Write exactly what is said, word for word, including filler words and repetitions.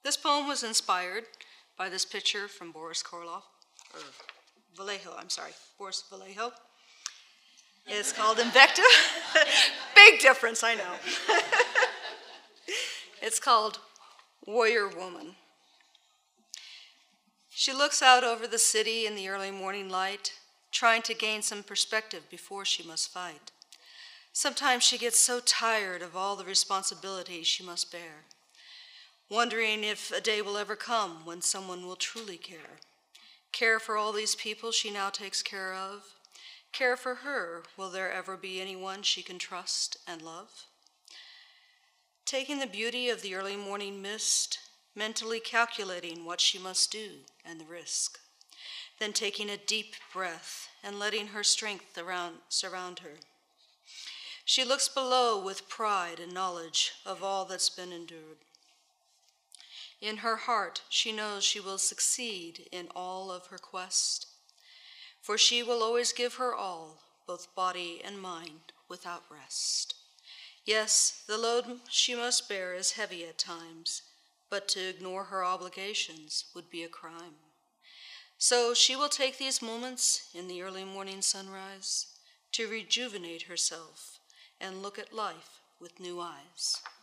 This poem was inspired by this picture from Boris Karloff, or Vallejo, I'm sorry, Boris Vallejo. It's called Invective. Big difference, I know. It's called Warrior Woman. She looks out over the city in the early morning light, trying to gain some perspective before she must fight. Sometimes she gets so tired of all the responsibilities she must bear, wondering if a day will ever come when someone will truly care. Care for all these people she now takes care of. Care for her, will there ever be anyone she can trust and love? Taking the beauty of the early morning mist, mentally calculating what she must do and the risk, then taking a deep breath and letting her strength around, surround her. She looks below with pride and knowledge of all that's been endured. In her heart, she knows she will succeed in all of her quest, for she will always give her all, both body and mind, without rest. Yes, the load she must bear is heavy at times, but to ignore her obligations would be a crime. So she will take these moments in the early morning sunrise to rejuvenate herself and look at life with new eyes.